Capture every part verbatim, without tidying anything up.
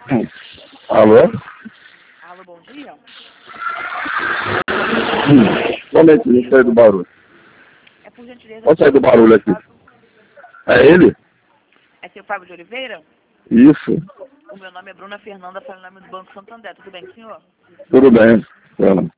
Alô? Alô, bom dia. Hum, Somente, deixa eu sair do barulho. É por gentileza. Pode sair do barulho aqui. É ele? É seu Fábio de Oliveira? Isso. O meu nome é Bruna Fernanda, falo em nome do Banco Santander. Tudo bem, senhor? Tudo bem. Ana.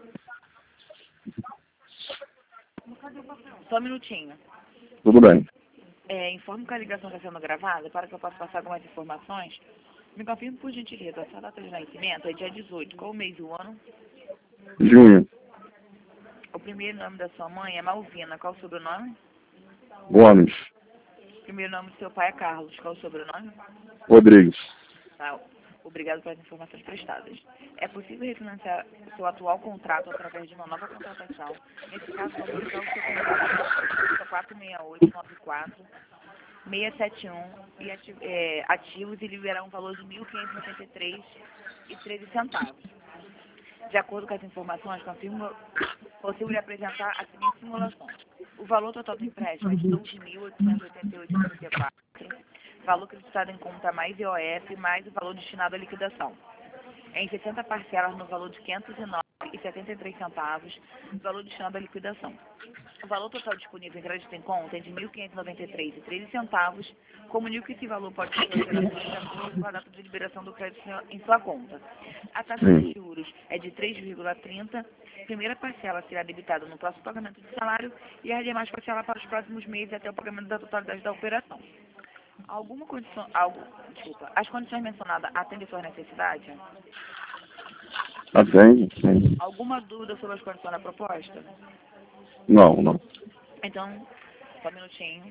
Só um minutinho. Tudo bem. É, informo que a ligação está sendo gravada para que eu possa passar algumas informações. Me confirme, por gentileza, a sua data de nascimento é dia dezoito. Qual o mês e o ano? Junho. O primeiro nome da sua mãe é Malvina. Qual o sobrenome? Gomes. O primeiro nome do seu pai é Carlos. Qual o sobrenome? Rodrigues. Tá. Obrigado pelas informações prestadas. É possível refinanciar o seu atual contrato através de uma nova contratação. Nesse caso, vamos usar o seu contrato quatro seis oito nove quatro seis sete um e ati é, ativos e liberar um valor de mil quinhentos e noventa e três reais e treze centavos. De acordo com as informações, confirmo possível lhe apresentar a seguinte simulação. O valor total do empréstimo é de doze mil oitocentos e oitenta e oito reais e trinta e quatro centavos, valor creditado em conta mais I O F, mais o valor destinado à liquidação. Em sessenta parcelas no valor de quinhentos e nove reais e setenta e três centavos, valor destinado à liquidação. O valor total disponível em crédito em conta é de mil quinhentos e noventa e três reais e treze centavos. Comunico que esse valor pode ser alterado de acordo com a data de liberação do crédito em sua conta. A taxa Sim. de juros é de três vírgula trinta. A primeira parcela será debitada no próximo pagamento de salário e as demais parcelas para os próximos meses até o pagamento da totalidade da operação. Alguma condição, algo, desculpa, as condições mencionadas atendem suas necessidades? Atende? Sim. Alguma dúvida sobre as condições da proposta? Não, não. Então, só um minutinho.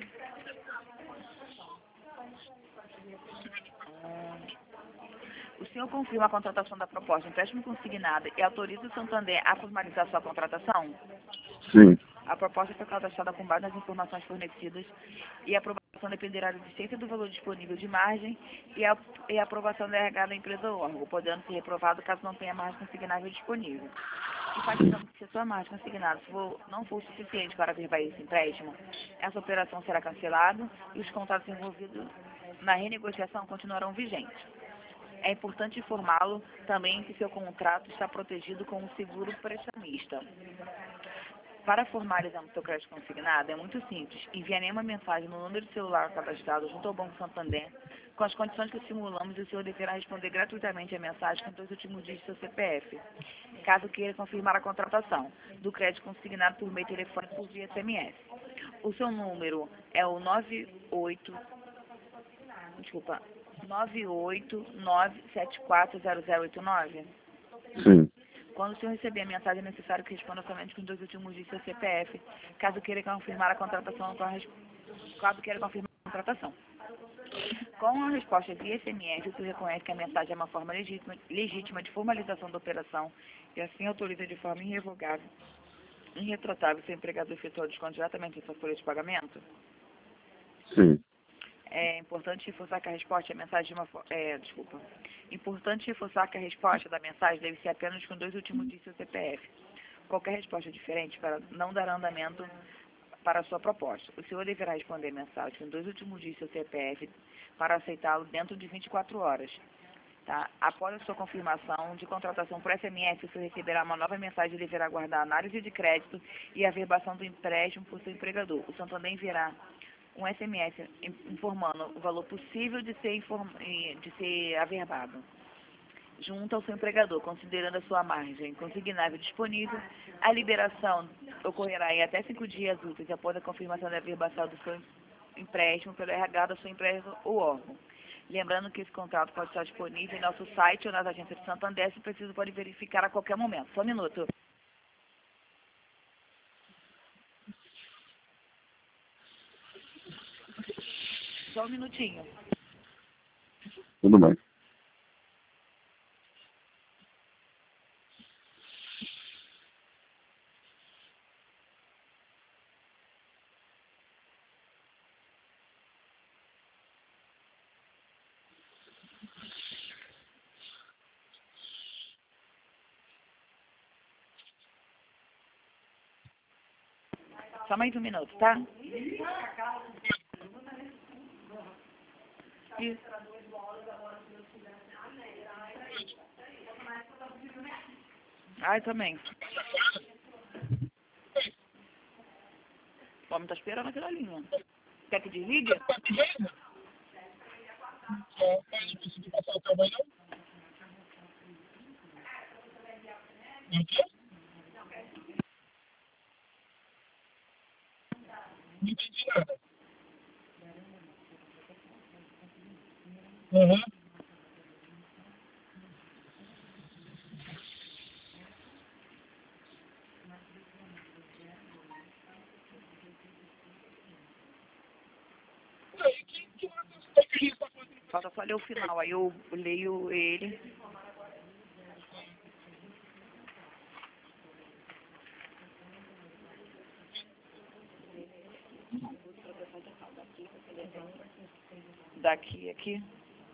Hum, O senhor confirma a contratação da proposta empréstimo consignada e autoriza o Santander a formalizar sua contratação? Sim. A proposta foi cadastrada com base nas informações fornecidas e a aprovação dependerá da existência do valor disponível de margem e a, e a aprovação da R H da empresa ou órgão, podendo ser reprovado caso não tenha margem consignável disponível. Enfatizando que se a sua margem consignada for, não for suficiente para averbar esse empréstimo, essa operação será cancelada e os contratos envolvidos na renegociação continuarão vigentes. É importante informá-lo também que seu contrato está protegido com um seguro prestamista. Para formalizar o seu crédito consignado, é muito simples. Envie uma mensagem no número de celular cadastrado junto ao Banco Santander com as condições que simulamos e o senhor deverá responder gratuitamente a mensagem com os dois últimos dígitos do seu C P F, caso queira confirmar a contratação do crédito consignado por meio telefônico por via S M S. O seu número é o nove oito, desculpa, nove oito nove sete quatro zero zero oito nove. Sim. Quando o senhor receber a mensagem, é necessário que responda somente com os dois últimos dígitos do seu C P F, caso queira confirmar a contratação, caso queira confirmar a contratação. Com a resposta via S M S, o senhor reconhece que a mensagem é uma forma legítima, legítima de formalização da operação e assim autoriza de forma irrevogável, irretratável, seu empregador efetuar o desconto diretamente em sua folha de pagamento? Sim. É importante reforçar que a resposta à mensagem de uma fo- é, desculpa. Importante reforçar que a resposta da mensagem deve ser apenas com dois últimos dígitos do C P F. Qualquer resposta diferente para não dar andamento para a sua proposta. O senhor deverá responder a mensagem com dois últimos dígitos do C P F para aceitá-lo dentro de vinte e quatro horas. Tá? Após a sua confirmação de contratação por S M S, o senhor receberá uma nova mensagem e deverá aguardar a análise de crédito e a averbação do empréstimo por seu empregador. O Santander enviará um S M S informando o valor possível de ser, inform... de ser averbado junto ao seu empregador, considerando a sua margem consignável disponível. A liberação ocorrerá em até cinco dias úteis após a confirmação da averbação do seu empréstimo pelo R H da sua empresa ou órgão. Lembrando que esse contrato pode estar disponível em nosso site ou nas agências de Santander, se preciso pode verificar a qualquer momento. Só um minuto. Só um minutinho. Tudo bem. Só mais um minuto, tá? Isso. Ai, também. O homem tá esperando aquela linha. Quer que desligue? Uhum. Falta só ler o final. Aí eu leio ele. Daqui, aqui.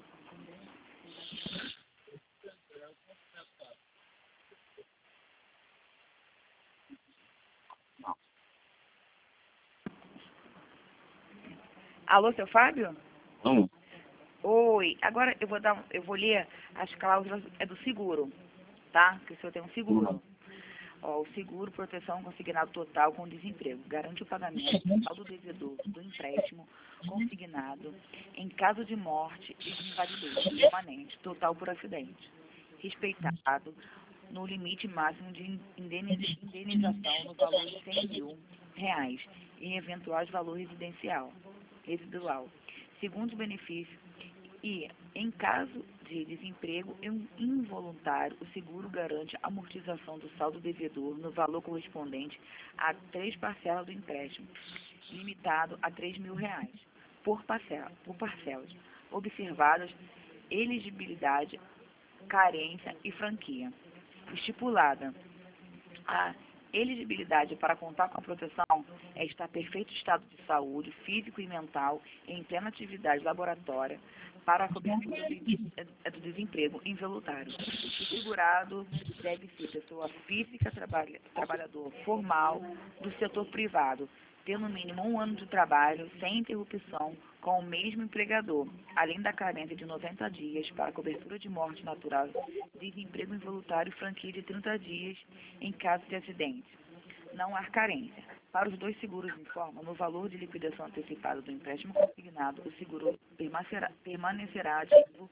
Alô, seu Fábio? Hum. Oi. Agora eu vou dar, um- eu vou ler as cláusulas é do seguro, tá? Que o senhor tem um seguro. Ó, o seguro, proteção consignado total com desemprego, garante o pagamento total do devedor do empréstimo consignado em caso de morte e de invalidez permanente, total por acidente, respeitado no limite máximo de indeniz- indenização no valor de cem mil reais em eventual valor residencial, residual, segundo o benefício e, em caso de desemprego in- involuntário, o seguro garante a amortização do saldo devedor no valor correspondente a três parcelas do empréstimo, limitado a três mil reais, por, parcela, por parcelas, observadas elegibilidade, carência e franquia. Estipulada a elegibilidade para contar com a proteção é estar em perfeito estado de saúde, físico e mental, em plena atividade laboratória, para a cobertura do, é do desemprego involuntário. O segurado deve ser pessoa física, trabalha, trabalhador formal do setor privado, tendo no mínimo um ano de trabalho sem interrupção com o mesmo empregador, além da carência de noventa dias para a cobertura de morte natural, desemprego involuntário e franquia de trinta dias em caso de acidente. Não há carência. Para os dois seguros, informa, no valor de liquidação antecipada do empréstimo consignado, o seguro permanecerá, permanecerá ativo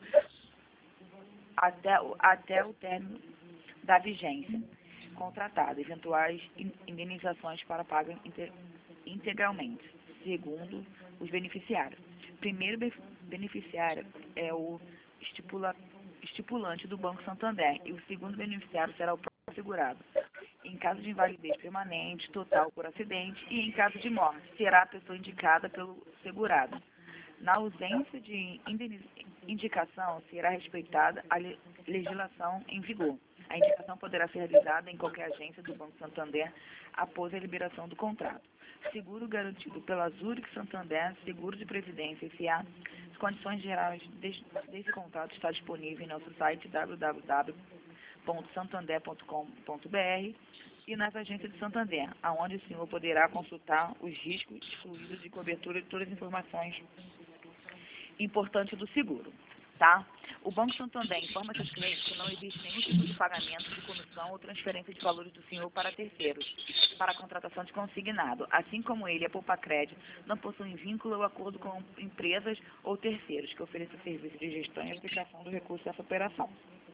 até, o- até o término da vigência contratada, eventuais in- indenizações para paga inte- integralmente, segundo os beneficiários. Primeiro be- beneficiário é o estipula- estipulante do Banco Santander e o segundo beneficiário será o próprio segurado. Em caso de invalidez permanente, total por acidente e em caso de morte, será a pessoa indicada pelo segurado. Na ausência de indeniz- indicação, será respeitada a le- legislação em vigor. A indicação poderá ser realizada em qualquer agência do Banco Santander após a liberação do contrato. Seguro garantido pela Zurich Santander, Seguro de Previdência S A. As condições gerais deste, desse contrato está disponível em nosso site w w w ponto santander ponto com ponto b r e nas agências de Santander, aonde o senhor poderá consultar os riscos excluídos de cobertura de todas as informações importante do seguro, tá? O Banco Santander informa seus clientes que não existe nenhum tipo de pagamento de comissão ou transferência de valores do senhor para terceiros, para a contratação de consignado, assim como ele, a Poupa Crédito, não possuem vínculo ou acordo com empresas ou terceiros que ofereçam serviço de gestão e aplicação do recurso dessa operação.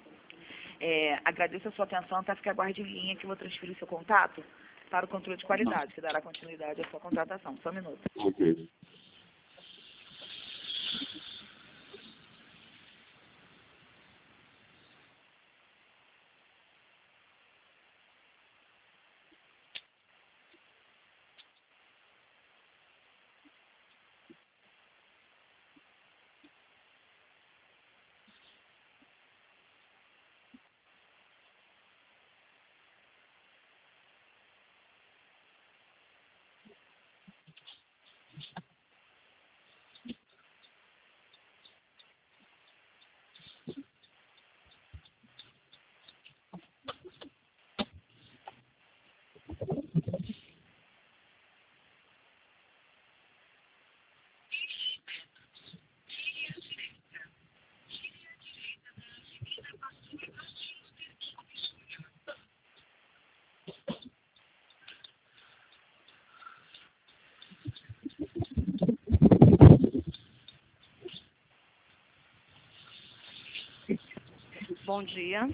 É, agradeço a sua atenção, tá? Fique aguarde em linha que eu vou transferir seu contato para o controle de qualidade, que dará continuidade à sua contratação. Só um minuto. Ok. Bom dia.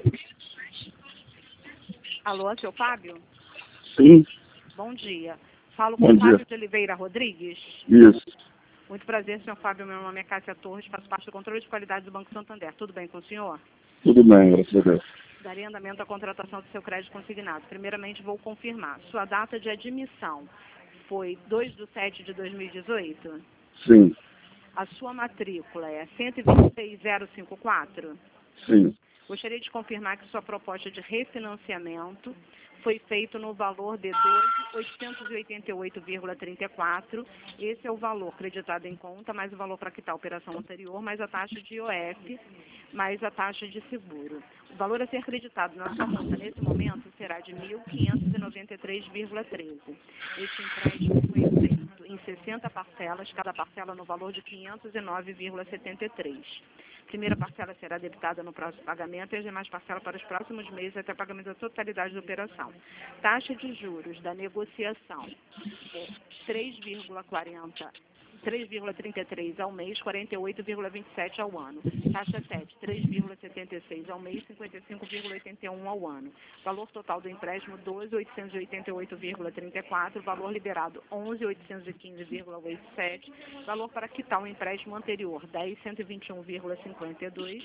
Alô, seu Fábio? Sim. Bom dia. Falo Bom com dia. Fábio de Oliveira Rodrigues. Isso. Muito prazer, senhor Fábio. Meu nome é Cássia Torres, faço parte do controle de qualidade do Banco Santander. Tudo bem com o senhor? Tudo bem, graças a Deus. Daria andamento à contratação do seu crédito consignado. Primeiramente, vou confirmar. Sua data de admissão foi dois de setembro de dois mil e dezoito? Sim. A sua matrícula é cento e vinte e seis mil e cinquenta e quatro? Sim. Gostaria de confirmar que sua proposta de refinanciamento foi feita no valor de doze mil oitocentos e oitenta e oito vírgula trinta e quatro. Esse é o valor creditado em conta, mais o valor para quitar a operação anterior, mais a taxa de I O F, mais a taxa de seguro. O valor a ser creditado na sua conta nesse momento será de mil quinhentos e noventa e três vírgula treze. Este empréstimo foi feito em sessenta parcelas, cada parcela no valor de quinhentos e nove vírgula setenta e três. A primeira parcela será debitada no próximo pagamento e as demais parcelas para os próximos meses até o pagamento da totalidade da operação. Taxa de juros da negociação é três vírgula quarenta, três vírgula trinta e três ao mês, quarenta e oito vírgula vinte e sete ao ano. Taxa sete, três vírgula setenta e seis ao mês, cinquenta e cinco vírgula oitenta e um ao ano. Valor total do empréstimo, doze mil oitocentos e oitenta e oito vírgula trinta e quatro. Valor liberado, onze mil oitocentos e quinze vírgula oitenta e sete. Valor para quitar o empréstimo anterior, dez mil cento e vinte e um vírgula cinquenta e dois.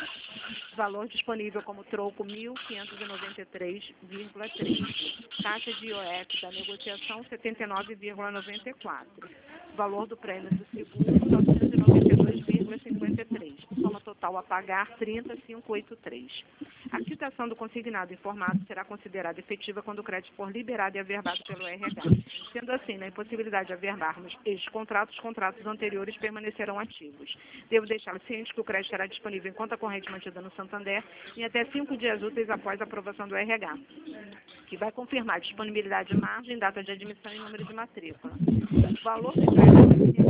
Valor disponível como troco, mil quinhentos e noventa e três vírgula treze. Taxa de I O F da negociação, setenta e nove vírgula noventa e quatro. Valor do prêmio do seguro, novecentos e noventa e dois vírgula cinquenta e três. Soma total a pagar, trinta mil quinhentos e oitenta e três. A quitação do consignado informado será considerada efetiva quando o crédito for liberado e averbado pelo R H. Sendo assim, na impossibilidade de averbarmos estes contratos, os contratos anteriores permanecerão ativos. Devo deixá-lo ciente que o crédito será disponível em conta corrente mantida no Santander em até cinco dias úteis após a aprovação do R H, que vai confirmar disponibilidade de margem, data de admissão e número de matrícula. O valor do crédito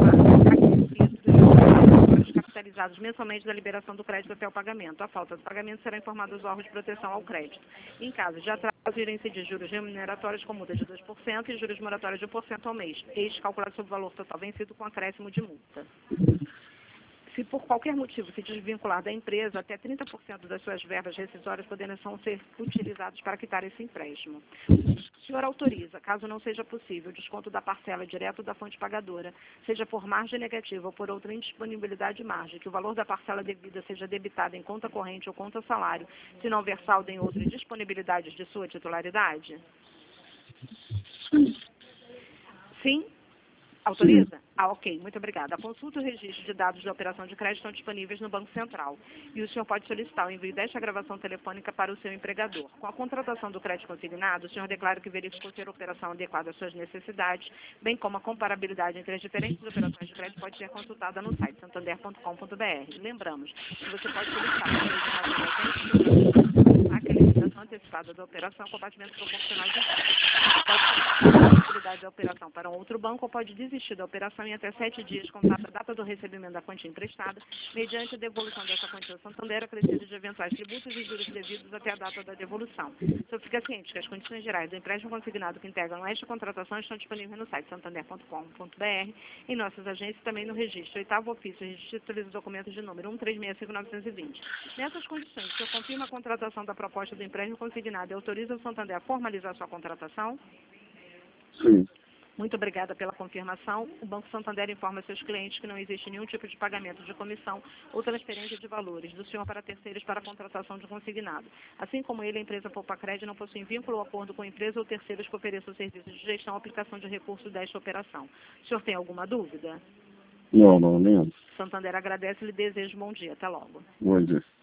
é capitalizados mensalmente da liberação do crédito até o pagamento. A falta do pagamento será informada aos órgãos de proteção ao crédito. Em caso de atraso, irão incidir juros remuneratórios com multa de dois por cento e juros moratórios de um por cento ao mês. Este calculado sobre o valor total vencido com acréscimo de multa. Se por qualquer motivo se desvincular da empresa, até trinta por cento das suas verbas rescisórias poderão ser utilizadas para quitar esse empréstimo. O senhor autoriza, caso não seja possível, o desconto da parcela direto da fonte pagadora, seja por margem negativa ou por outra indisponibilidade de margem, que o valor da parcela devida seja debitado em conta corrente ou conta salário, se não houver saldo em outras disponibilidades de sua titularidade? Sim? Autoriza? Ah, ok. Muito obrigada. A consulta e o registro de dados da operação de crédito estão disponíveis no Banco Central. E o senhor pode solicitar o envio desta gravação telefônica para o seu empregador. Com a contratação do crédito consignado, o senhor declara que verificou ter a operação adequada às suas necessidades, bem como a comparabilidade entre as diferentes operações de crédito pode ser consultada no site santander ponto com ponto br. Lembramos que você pode solicitar a acreditação antecipada da operação com abatimento proporcional de juros. Pode solicitar a possibilidade da operação para um outro banco ou pode desistir da operação em até sete dias, contada a data do recebimento da quantia emprestada, mediante a devolução dessa quantia ao Santander, acrescido de eventuais tributos e juros devidos até a data da devolução. O senhor fica ciente que as condições gerais do empréstimo consignado que integram esta contratação estão disponíveis no site santander ponto com ponto br, em nossas agências e também no registro. Oitavo ofício, registro dos documentos de número um três seis cinco nove dois zero. Nessas condições, o senhor confirma a contratação da proposta do empréstimo consignado e autoriza o Santander a formalizar sua contratação? Sim. Muito obrigada pela confirmação. O Banco Santander informa seus clientes que não existe nenhum tipo de pagamento de comissão ou transferência de valores do senhor para terceiros para a contratação de consignado. Assim como ele, a empresa Poupacred não possui vínculo ou acordo com a empresa ou terceiros que ofereçam serviços de gestão ou aplicação de recursos desta operação. O senhor tem alguma dúvida? Não, não, nenhum. Santander agradece e lhe deseja um bom dia. Até logo. Bom dia.